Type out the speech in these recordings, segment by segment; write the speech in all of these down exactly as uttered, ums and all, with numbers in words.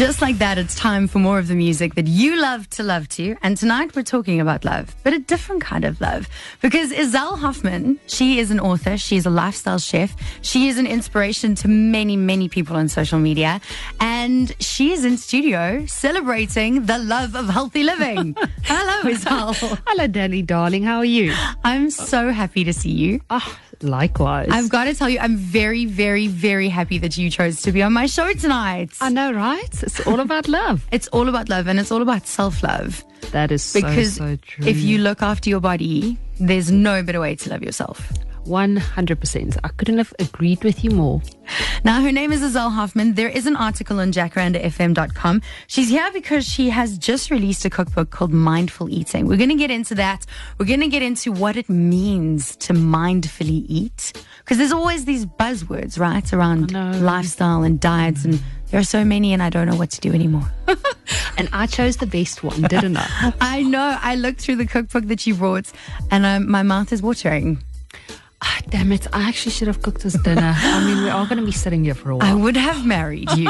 Just like that, it's time for more of the music that you love to love to. And tonight we're talking about love, but a different kind of love. Because Izelle Hoffman, she is an author, she's a lifestyle chef, she is an inspiration to many, many people on social media. And she is in studio celebrating the love of healthy living. Hello, Izelle. Hello, Danny, darling. How are you? I'm so happy to see you. Oh, likewise. I've got to tell you, I'm very, very, very happy that you chose to be on my show tonight. I know, right? It's all about love. It's all about love, and it's all about self-love. That is because so, so true. If you look after your body, there's no better way to love yourself. one hundred percent. I couldn't have agreed with you more. Now, her name is Izelle Hoffman. There is an article on jacaranda f m dot com. She's here because she has just released a cookbook called Mindful Eating. We're going to get into that. We're going to get into what it means to mindfully eat. Because there's always these buzzwords, right, around lifestyle and diets. And there are so many, and I don't know what to do anymore. And I chose the best one, didn't I? I know. I looked through the cookbook that you brought, and um, my mouth is watering. Ah, damn it. I actually should have cooked us dinner. I mean, we are going to be sitting here for a while. I would have married you.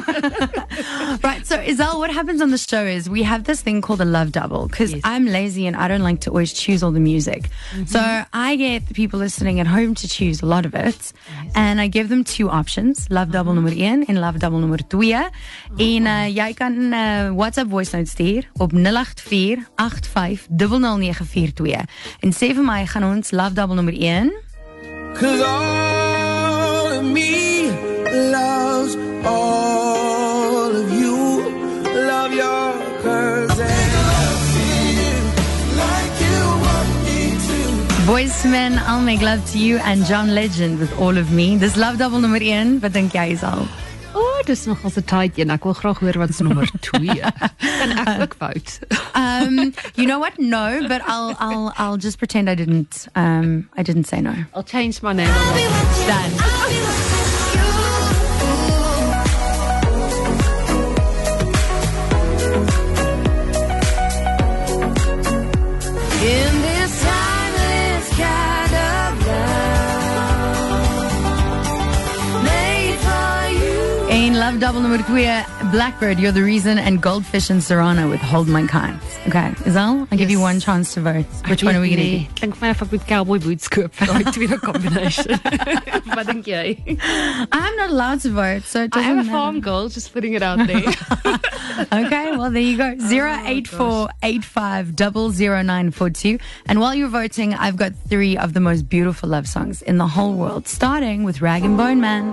Right. So, Izelle, what happens on the show is we have this thing called a love double because yes. I'm lazy and I don't like to always choose all the music. Mm-hmm. So I get the people listening at home to choose a lot of it. Nice. And I give them two options. Love double nummer one en love double nummer twee. Oh. En uh, jy kan uh, WhatsApp voice note stuur op nul agt vier agt vyf nul nul nege vier twee. En sê vir my, gaan ons love double nummer one. Cause all of me loves all of you. Love your curves and love you like you want me to. Boysman, I'll make love to you, and John Legend with All of Me. Dis love double nummer one. Wat dink jy, Izelle? Oh, dis nog als 'n tight een. Ek wil graag hoor wat is nommer twee. Kan ek ook fout? Um, you know what? No, but I'll I'll I'll just pretend I didn't um I didn't say no. I'll change my name. Done. In this timeless kind of love made for you. In love double number two, Blackbird, You're the Reason, and Goldfish and Serrano with Hold My Kind. Okay, Izelle, I'll yes. give you one chance to vote. Which one are we going to do? Klink my of ek met cowboy boots koop vir daai tweede combination. Wat dink jy? I'm not allowed to vote, so it doesn't I am a matter. farm girl, just putting it out there. Okay, well, there you go. zero eight four eight five zero zero nine four two. And while you're voting, I've got three of the most beautiful love songs in the whole world, starting with Rag and Bone Man.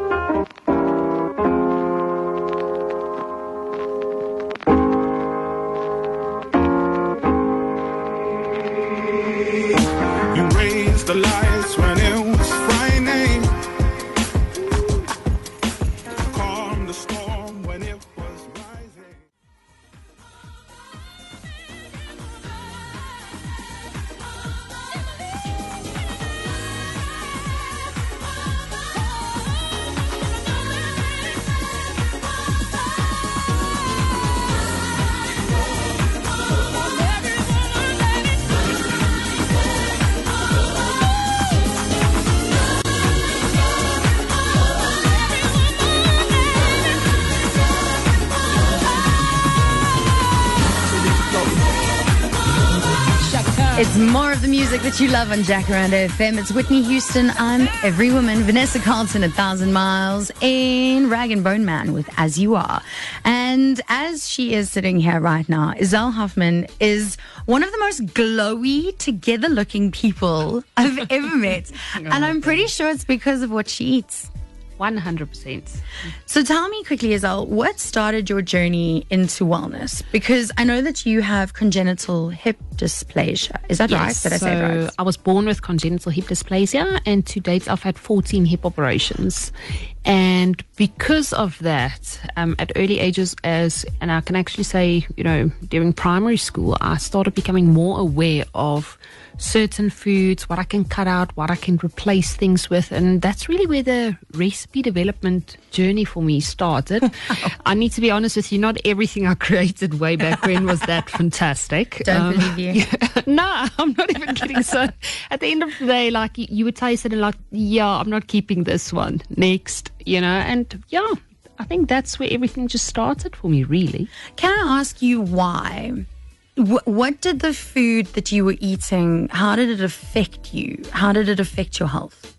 You raised the lights when it was frightening. Calm the storm when it was rising. It's more of the music that you love on Jacaranda F M. It's Whitney Houston, I'm Every Woman. Vanessa Carlton, A Thousand Miles. And Rag and Bone Man with As You Are. And as she is sitting here right now, Izelle Hoffman is one of the most glowy, together-looking people I've ever met. And I'm pretty sure it's because of what she eats. one hundred percent. So tell me quickly, Izelle, what started your journey into wellness? Because I know that you have congenital hip dysplasia. Is that yes, right? Did I so say it right? I was born with congenital hip dysplasia, and to date I've had fourteen hip operations. And because of that, um, at early ages, as and I can actually say, you know, during primary school, I started becoming more aware of certain foods, what I can cut out, what I can replace things with. And that's really where the recipe development journey for me started. I need to be honest with you, not everything I created way back when was that fantastic. Don't um, believe you. Yeah, no, I'm not even kidding. So at the end of the day, like you, you would taste it and like, yeah, I'm not keeping this one. Next, you know, and yeah. I think that's where everything just started for me, really. Can I ask you why? W- what did the food that you were eating, how did it affect you? How did it affect your health?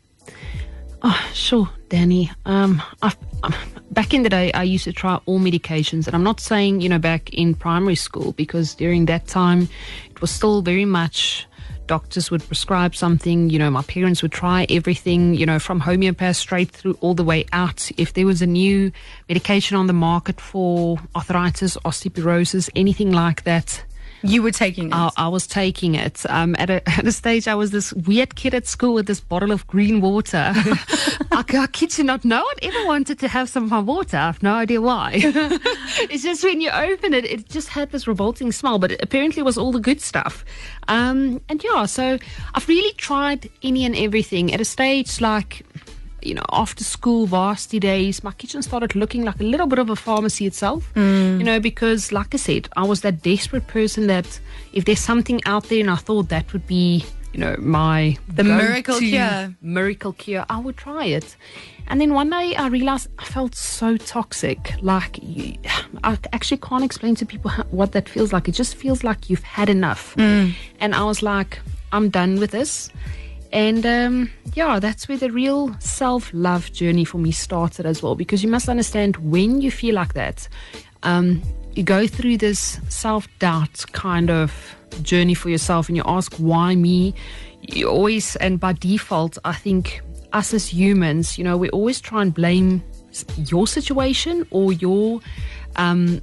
Oh, sure, Danny. Um, I've, um, back in the day, I used to try all medications, and I'm not saying, you know, back in primary school, because during that time, it was still very much doctors would prescribe something, you know, my parents would try everything, you know, from homeopath straight through all the way out. If there was a new medication on the market for arthritis, osteoporosis, anything like that, you were taking it? I, I was taking it. Um, at, a, at a stage, I was this weird kid at school with this bottle of green water. I, I kid you not, no one ever wanted to have some of my water. I have no idea why. It's just when you open it, it just had this revolting smell, but it apparently was all the good stuff. Um, and yeah, so I've really tried any and everything. At a stage like, you know, after school, varsity days, my kitchen started looking like a little bit of a pharmacy itself, mm. you know, because like I said, I was that desperate person that if there's something out there and I thought that would be, you know, my the miracle cure, miracle cure, I would try it. And then one day I realized I felt so toxic. Like, you, I actually can't explain to people how, what that feels like. It just feels like you've had enough. Mm. And I was like, I'm done with this. And um, yeah, that's where the real self-love journey for me started as well. Because you must understand, when you feel like that, um, you go through this self-doubt kind of journey for yourself, and you ask, why me? You always, and by default, I think us as humans, you know, we always try and blame your situation or your, um,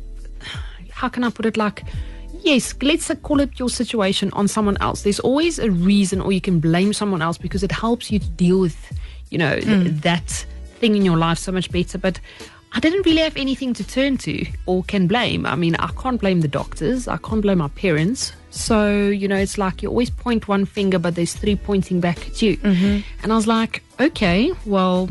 how can I put it, like, yes, let's call it your situation on someone else. There's always a reason, or you can blame someone else because it helps you to deal with, you know, mm. th- that thing in your life so much better. But I didn't really have anything to turn to or can blame. I mean, I can't blame the doctors. I can't blame my parents. So, you know, it's like you always point one finger, but there's three pointing back at you. Mm-hmm. And I was like, okay, well,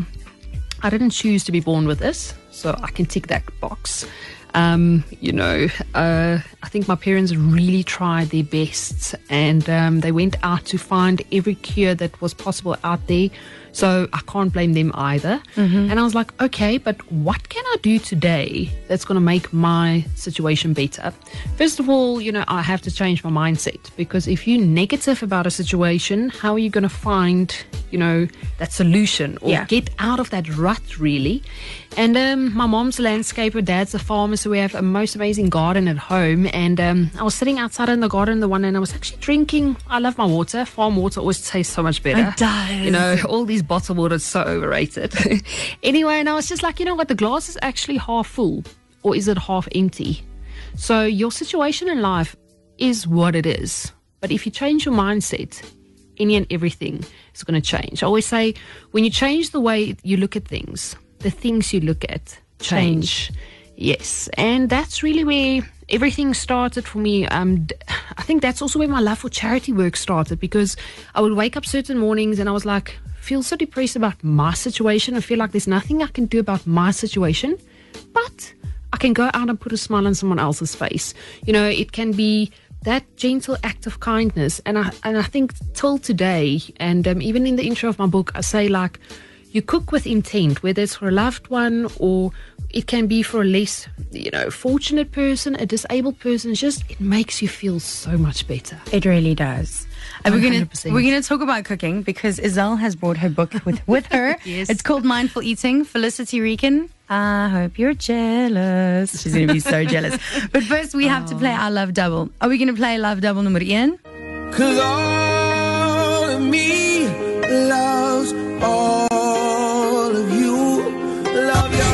I didn't choose to be born with this, so I can tick that box. Um, you know, uh, I think my parents really tried their best, and um, they went out to find every cure that was possible out there. So I can't blame them either. Mm-hmm. And I was like, okay, but what can I do today that's going to make my situation better? First of all, you know, I have to change my mindset, because if you're negative about a situation, how are you going to find, you know, that solution or yeah. get out of that rut, really? And um, my mom's a landscaper, dad's a farmer, so we have a most amazing garden at home. And um, I was sitting outside in the garden the one, and I was actually drinking. I love my water. Farm water always tastes so much better. It does. You know, all these bottled water is so overrated. Anyway, and I was just like, you know what, the glass is actually half full, or is it half empty? So your situation in life is what it is. But if you change your mindset, any and everything is going to change. I always say, when you change the way you look at things, the things you look at change. change. Yes. And that's really where everything started for me. Um, I think that's also where my love for charity work started, because I would wake up certain mornings and I was like, feel so depressed about my situation. I feel like there's nothing I can do about my situation, but I can go out and put a smile on someone else's face. You know, it can be that gentle act of kindness. And I, and I think till today, and um, even in the intro of my book, I say, like, you cook with intent, whether it's for a loved one or it can be for a less, you know, fortunate person, a disabled person. It's just, it makes you feel so much better. It really does. And we're gonna we're gonna talk about cooking, because Izelle has brought her book with with her. Yes. It's called Mindful Eating. Felicity Reekin. I hope you're jealous. She's gonna be so jealous. But first, we have to play our Love Double. Are we gonna play Love Double number one? Cause all of me loves all of you. Love your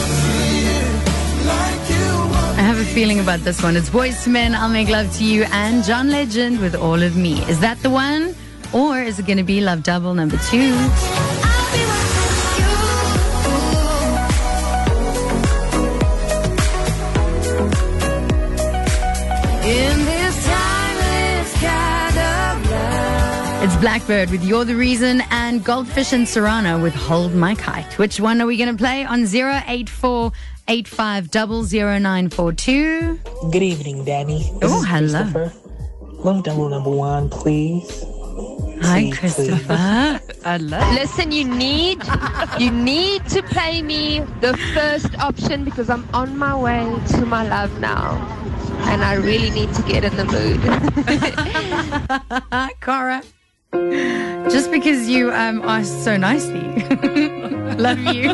like you. I have a feeling about this one. It's Boyz two Men, I'll Make Love to You, and John Legend with All of Me. Is that the one? Or is it going to be Love Double number two? In this timeless kind of love. It's Blackbird with You're the Reason, and Goldfish and Serrano with Hold My Kite. Which one are we going to play on zero eight four eight five zero zero nine four two? Good evening, Danny. This Oh, is hello. Christopher. Love double number one, please. Hi, Christopher. I love Listen, you need you need to play me the first option because I'm on my way to my love now. And I really need to get in the mood. Cara. Just because you um, asked so nicely. Love you.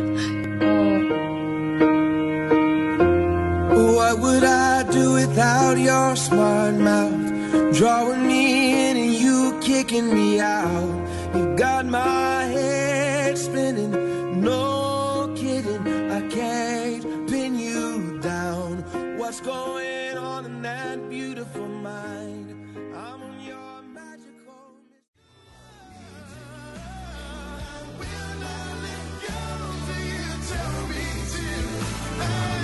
What would I do without your smart mouth? Drawing me in and you kicking me out. You got my head spinning, no kidding. I can't pin you down. What's going on in that beautiful mind? I'm on your magical. Will not let go till you tell me to.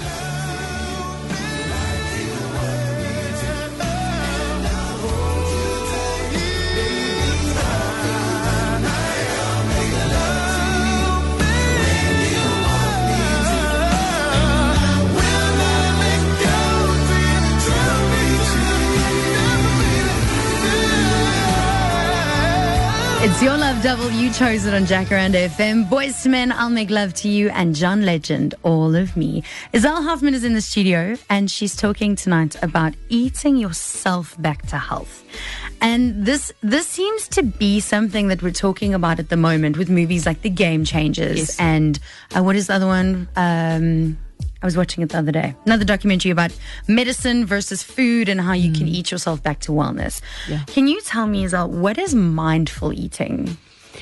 It's your love double. You chose it on Jacaranda F M. Boys to Men, I'll Make Love to You, and John Legend, All of Me. Iselle Hoffman is in the studio, and she's talking tonight about eating yourself back to health. And this this seems to be something that we're talking about at the moment with movies like The Game Changers. Yes. And uh, what is the other one? Um... I was watching it the other day. Another documentary about medicine versus food and how you mm. can eat yourself back to wellness. Yeah. Can you tell me, Iselle, what is mindful eating?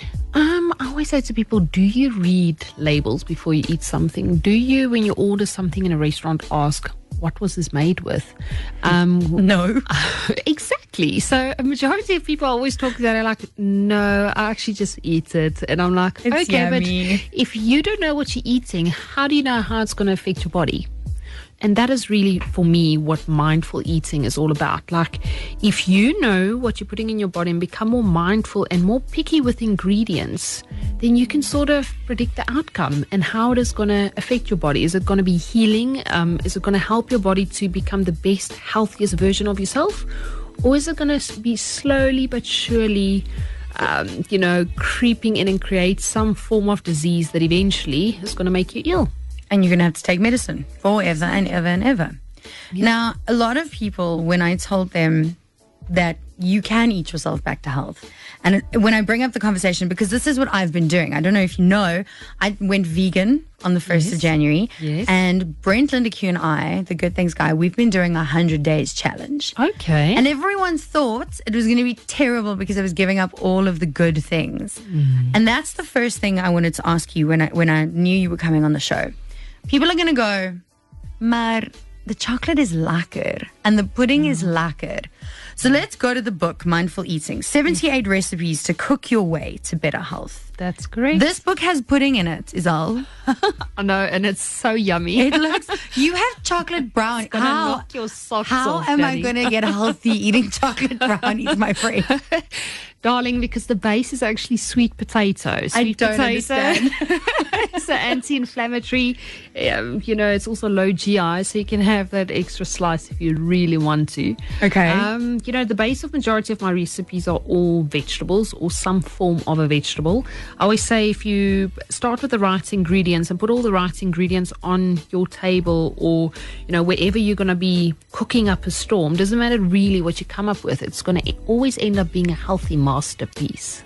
Um, I always say to people, do you read labels before you eat something? Do you, when you order something in a restaurant, ask, what was this made with? Um, no. Exactly. So a majority of people always talk that are like, no, I actually just eat it. And I'm like, it's okay, yummy. But if you don't know what you're eating, how do you know how it's going to affect your body? And that is really, for me, what mindful eating is all about. Like, if you know what you're putting in your body and become more mindful and more picky with ingredients, then you can sort of predict the outcome and how it is going to affect your body. Is it going to be healing? Um, is it going to help your body to become the best, healthiest version of yourself? Or is it going to be slowly but surely, um, you know, creeping in and create some form of disease that eventually is going to make you ill? And you're going to have to take medicine forever and ever and ever. Yeah. Now, a lot of people, when I told them that you can eat yourself back to health, and when I bring up the conversation, because this is what I've been doing. I don't know if you know, I went vegan on the first yes. of January. Yes. And Brent Lindeque and I, the Good Things guy, we've been doing a one hundred days challenge. Okay. And everyone thought it was going to be terrible because I was giving up all of the good things. Mm. And that's the first thing I wanted to ask you when I, when I knew you were coming on the show. People are going to go, maar the chocolate is lekker and the pudding mm. is lekker. So let's go to the book, Mindful Eating, seventy-eight recipes to cook your way to better health. That's great. This book has pudding in it, Iselle. I know, and it's so yummy. It looks, you have chocolate brownie. It's gonna how knock your socks how off, am Danny. I going to get healthy eating chocolate brownies, my friend? Darling, because the base is actually sweet potato. Sweet I don't potato. understand. It's an anti-inflammatory. Um, you know, it's also low G I, so you can have that extra slice if you really want to. Okay. Um, you know, the base of majority of my recipes are all vegetables or some form of a vegetable. I always say if you start with the right ingredients and put all the right ingredients on your table or, you know, wherever you're going to be cooking up a storm, doesn't matter really what you come up with. It's going to always end up being a healthy masterpiece.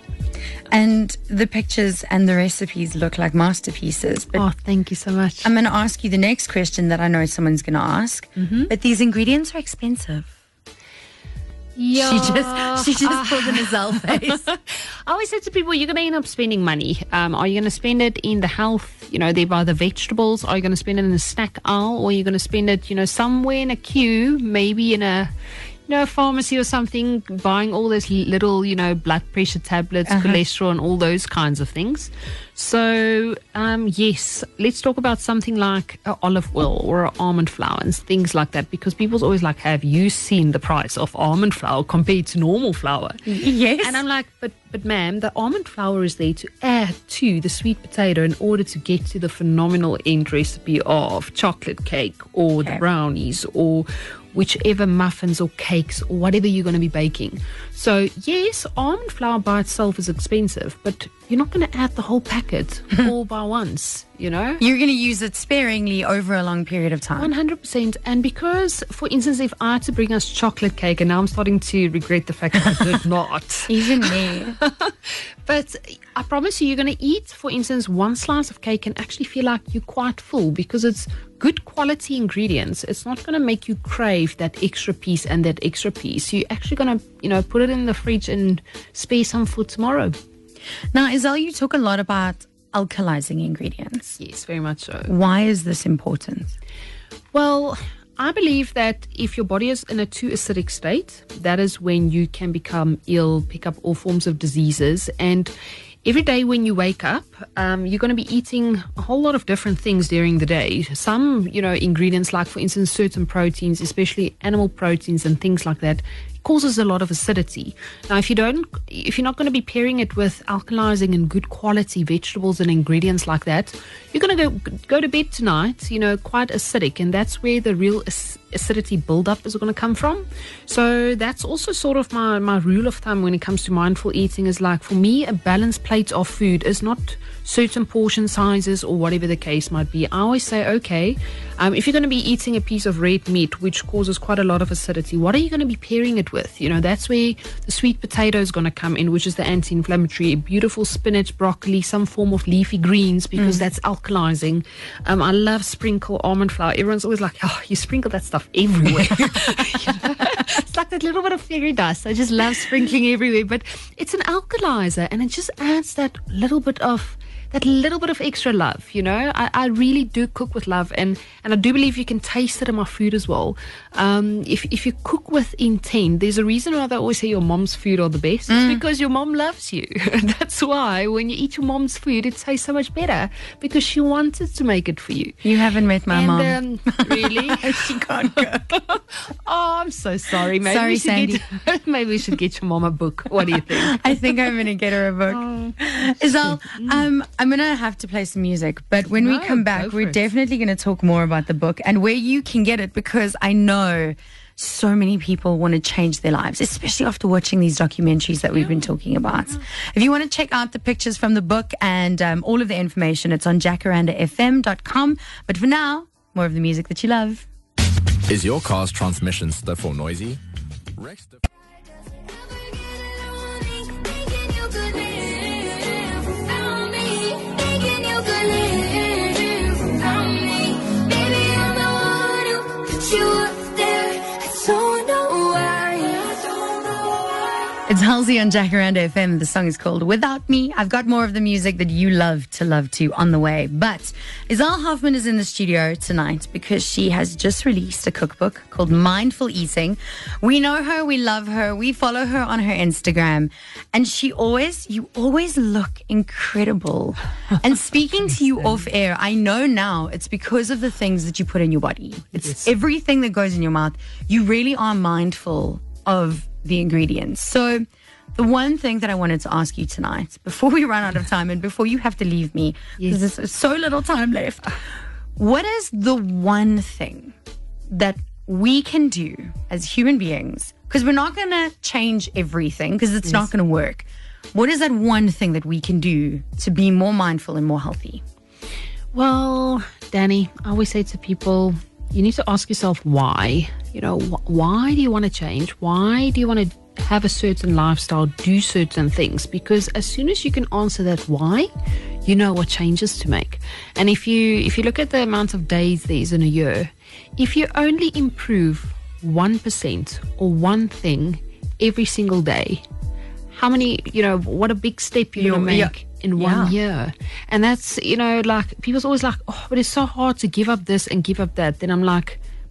And the pictures and the recipes look like masterpieces. But oh, thank you so much. I'm going to ask you the next question that I know someone's going to ask. Mm-hmm. But these ingredients are expensive. Yeah. She just she just pulled an Iselle face. I always say to people, you're going to end up spending money. Um, are you going to spend it in the health, you know, thereby the vegetables? Are you going to spend it in the snack aisle? Or are you going to spend it, you know, somewhere in a queue, maybe in a, you know, a pharmacy or something, buying all those little, you know, blood pressure tablets, uh-huh. cholesterol and all those kinds of things. So, um, yes, let's talk about something like uh, olive oil or almond flour and things like that, because people's always like, have you seen the price of almond flour compared to normal flour? Yes. And I'm like, but, but ma'am, the almond flour is there to add to the sweet potato in order to get to the phenomenal end recipe of chocolate cake or Okay. the brownies or whichever muffins or cakes or whatever you're going to be baking. So, yes, almond flour by itself is expensive, but you're not going to add the whole packet all by once, you know? You're going to use it sparingly over a long period of time. one hundred percent. And because, for instance, if I had to bring us chocolate cake, and now I'm starting to regret the fact that I did not. Even me. But I promise you, you're going to eat, for instance, one slice of cake and actually feel like you're quite full because it's good quality ingredients. It's not going to make you crave that extra piece and that extra piece. You're actually going to, you know, put it in the fridge and spare some for tomorrow. Now, Isel, you talk a lot about alkalizing ingredients. Yes, very much so. Why is this important? Well, I believe that if your body is in a too acidic state, that is when you can become ill, pick up all forms of diseases. And every day when you wake up, um, you're going to be eating a whole lot of different things during the day. Some, you know, ingredients like, for instance, certain proteins, especially animal proteins and things like that, causes a lot of acidity. Now, if you don't, if you're not going to be pairing it with alkalizing and good quality vegetables and ingredients like that, you're going to go go to bed tonight, you know, quite acidic, and that's where the real ac- acidity buildup is going to come from. So that's also sort of my my rule of thumb when it comes to mindful eating. Is like, for me, a balanced plate of food is not certain portion sizes or whatever the case might be. I always say, okay, um, if you're going to be eating a piece of red meat, which causes quite a lot of acidity, what are you going to be pairing it with? You know, that's where the sweet potato is going to come in, which is the anti-inflammatory. Beautiful spinach, broccoli, some form of leafy greens, because mm. that's alkalizing. Um, I love sprinkle almond flour. Everyone's always like, oh, you sprinkle that stuff everywhere. You know? It's like that little bit of fairy dust. I just love sprinkling everywhere. But it's an alkalizer, and it just adds that little bit of that little bit of extra love, you know. I, I really do cook with love, and, and I do believe you can taste it in my food as well. Um, if if you cook with intent, there's a reason why they always say your mom's food are the best. Mm. It's because your mom loves you. That's why when you eat your mom's food, it tastes so much better, because she wanted to make it for you. You haven't met my and, mom. Um, really? She can't cook. Oh, I'm so sorry. Maybe Sorry, we should Sandy. Get, maybe we should get your mom a book. What do you think? I think I'm going to get her a book. Oh. Isel, um, I'm going to have to play some music, but when No, we come go back, for we're it. definitely going to talk more about the book and where you can get it, because I know so many people want to change their lives, especially after watching these documentaries that we've been talking about. If you want to check out the pictures from the book and um, all of the information, it's on jacaranda f m dot com. But for now, more of the music that you love. Is your car's transmission stiff or noisy? Rex Dif- It's Halsey on Jacaranda F M. The song is called Without Me. I've got more of the music that you love to love to on the way. But Isel Hoffman is in the studio tonight because she has just released a cookbook called Mindful Eating. We know her, we love her, we follow her on her Instagram, and she always, you always look incredible. And speaking to you off air, I know now it's because of the things that you put in your body. It's Yes. everything that goes in your mouth. You really are mindful of the ingredients. So the one thing that I wanted to ask you tonight, before we run out of time and before you have to leave me, because Yes. there's so little time left, what is the one thing that we can do as human beings? Because we're not going to change everything, because it's not going to work. What is that one thing that we can do to be more mindful and more healthy? Well, Danny, I always say to people, you need to ask yourself why. You know, wh- why do you want to change? Why do you want to have a certain lifestyle, do certain things? Because as soon as you can answer that why, you know what changes to make. And if you if you look at the amount of days there is in a year, if you only improve one percent or one thing every single day, how many, you know, what a big step you're going to You're- make in one Yeah. year. And that's, you know, like, people's always like, oh, but it's so hard to give up this and give up that. Then I'm like,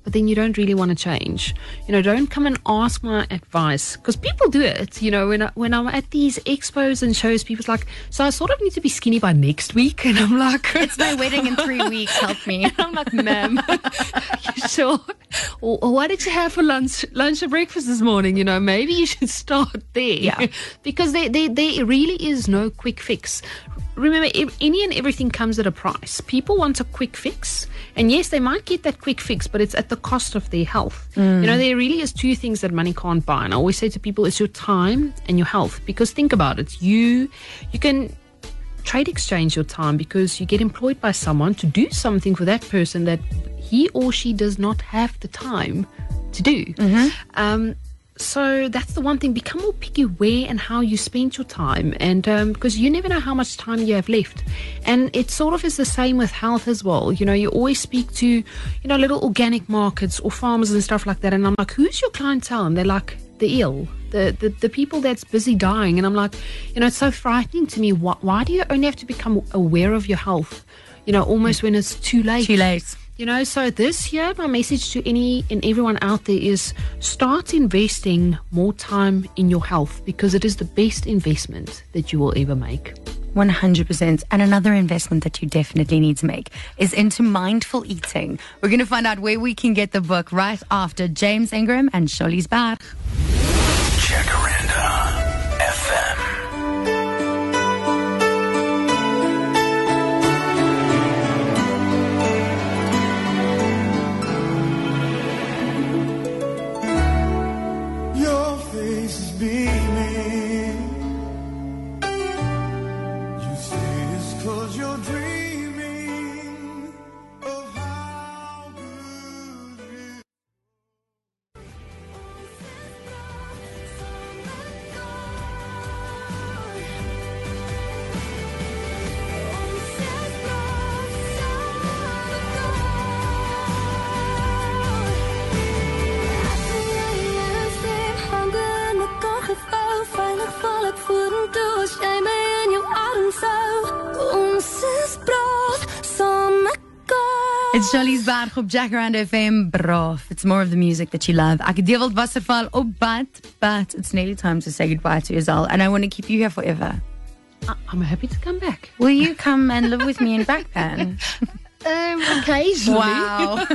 but then you don't really want to change. You know, don't come and ask my advice, because people do it. You know, when, I, when I'm at these expos and shows, people's like, so I sort of need to be skinny by next week. And I'm like, it's my wedding in three weeks. Help me. And I'm like, ma'am, you sure? Or, or what did you have for lunch, lunch or breakfast this morning? You know, maybe you should start there. Yeah. Because there, there, there really is no quick fix. Remember, any and everything comes at a price. People want a quick fix. And yes, they might get that quick fix, but it's at the cost of their health. Mm. You know, there really is two things that money can't buy. And I always say to people, it's your time and your health. Because think about it. You, you can trade exchange your time because you get employed by someone to do something for that person that he or she does not have the time to do. Mm-hmm. Um, So that's the one thing. Become more picky where and how you spend your time, and um, because you never know how much time you have left. And it sort of is the same with health as well. You know, you always speak to, you know, little organic markets or farmers and stuff like that. And I'm like, who's your clientele? And they're like, the ill, the, the, the people that's busy dying. And I'm like, you know, it's so frightening to me. Why, why do you only have to become aware of your health, you know, almost when it's too late? Too late. You know, so this year, my message to any and everyone out there is start investing more time in your health, because it is the best investment that you will ever make. one hundred percent. And another investment that you definitely need to make is into mindful eating. We're going to find out where we can get the book right after James Ingram and Shirley's Berg. Jacaranda F M. It's Shirley's Berg op Jacaranda F M. Braaf. It's more of the music that you love. Ek het Dewald Wasserval op pad, but it's nearly time to say goodbye to Izal, and I want to keep you here forever. I'm happy to come back. Will you come and live with me in Backpan? Um, occasionally. Wow.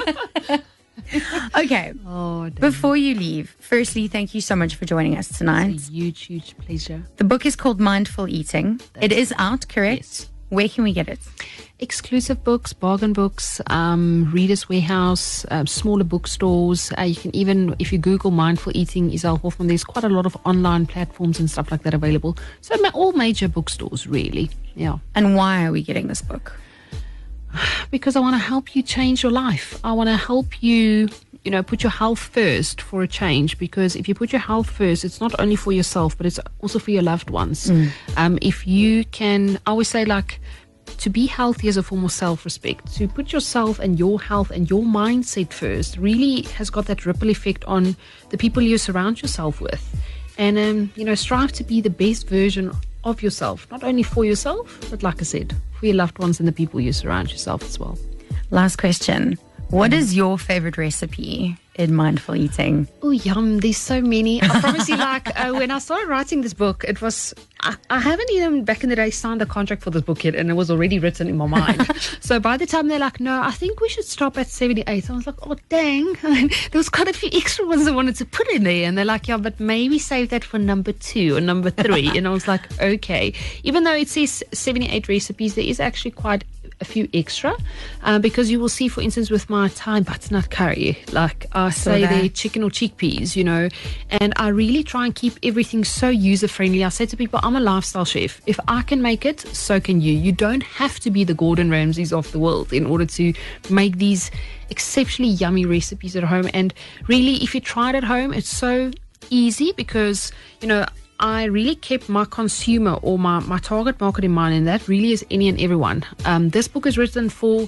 Okay. Oh, before you leave, firstly, thank you so much for joining us tonight. It's a huge, huge pleasure. The book is called Mindful Eating. That's it is out, correct? Yes. Where can we get it? Exclusive books, bargain books, um, Reader's Warehouse, uh, smaller bookstores. Uh, you can even, if you Google Mindful Eating, Izal Hoffman, there's quite a lot of online platforms and stuff like that available. So all major bookstores, really. Yeah. And why are we getting this book? Because I want to help you change your life. I want to help you, you know, put your health first for a change. Because if you put your health first, it's not only for yourself, but it's also for your loved ones. Mm. Um, if you can, I always say, like, to be healthy is a form of self-respect. To put yourself and your health and your mindset first really has got that ripple effect on the people you surround yourself with. And, um, you know, strive to be the best version of yourself, not only for yourself, but like I said, for your loved ones and the people you surround yourself as well. Last question. What is your favorite recipe in mindful eating? Oh, yum. There's so many. I promise you, like, uh, when I started writing this book, it was, I, I haven't even back in the day signed the contract for this book yet, and it was already written in my mind. So by the time they're like, no, I think we should stop at seventy-eight. I was like, oh, dang. There was quite a few extra ones I wanted to put in there. And they're like, yeah, but maybe save that for number two or number three. And I was like, okay. Even though it says seventy-eight recipes, there is actually quite a few extra, uh, because you will see, for instance, with my Thai butternut curry, like I say there, chicken or chickpeas, you know, and I really try and keep everything so user friendly. I say to people, I'm a lifestyle chef. If I can make it, so can you. You don't have to be the Gordon Ramsays of the world in order to make these exceptionally yummy recipes at home. And really, if you try it at home, it's so easy, because, you know, I really kept my consumer or my, my target market in mind, and that really is any and everyone. Um, this book is written for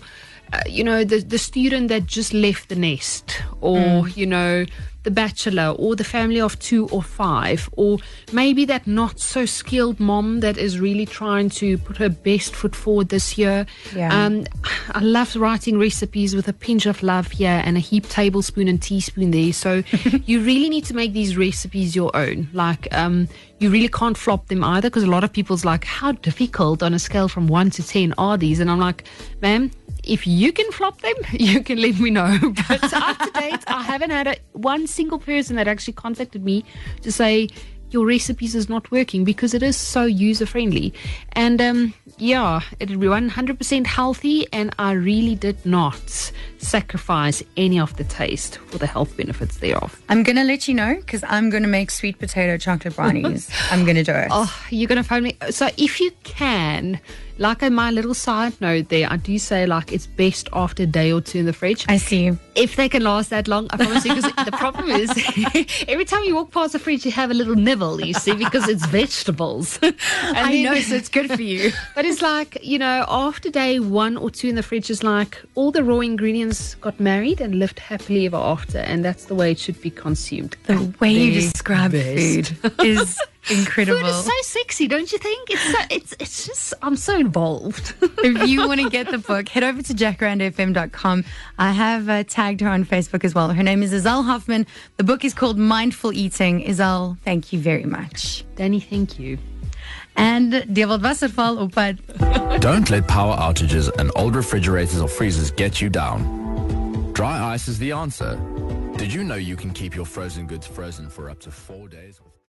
uh, you know, the, the student that just left the nest, or, mm. you know, the bachelor, or the family of two or five, or maybe that not so skilled mom that is really trying to put her best foot forward this year. Yeah. Um, I love writing recipes with a pinch of love here and a heaped tablespoon and teaspoon there. So you really need to make these recipes your own. Like, um, you really can't flop them either, because a lot of people's like, how difficult on a scale from one to ten are these? And I'm like, ma'am, if you can flop them, you can let me know. But up to date, I haven't had a, one single person that actually contacted me to say your recipes is not working, because it is so user friendly. And um, yeah, it's one hundred percent healthy, and I really did not sacrifice any of the taste for the health benefits thereof. I'm going to let you know, because I'm going to make sweet potato chocolate brownies. I'm going to do it. Oh, you're going to phone me. So if you can, like on my little side note there, I do say like it's best after a day or two in the fridge. I see. If they can last that long, I promise you, because the problem is every time you walk past the fridge, you have a little nibble, you see, because it's vegetables. And I then, know, so it's good for you. But it's like, you know, after day one or two in the fridge is like all the raw ingredients got married and lived happily ever after. And that's the way it should be consumed. The way you describe food is incredible. Food is so sexy, don't you think? It's so, it's it's just, I'm so involved. If you want to get the book, head over to jacaranda f m dot com. I have uh, tagged her on Facebook as well. Her name is Izelle Hoffman. The book is called Mindful Eating. Izelle, thank you very much. Danny, thank you. And Dewald Wasserfall op pad. Don't let power outages and old refrigerators or freezers get you down. Dry ice is the answer. Did you know you can keep your frozen goods frozen for up to four days?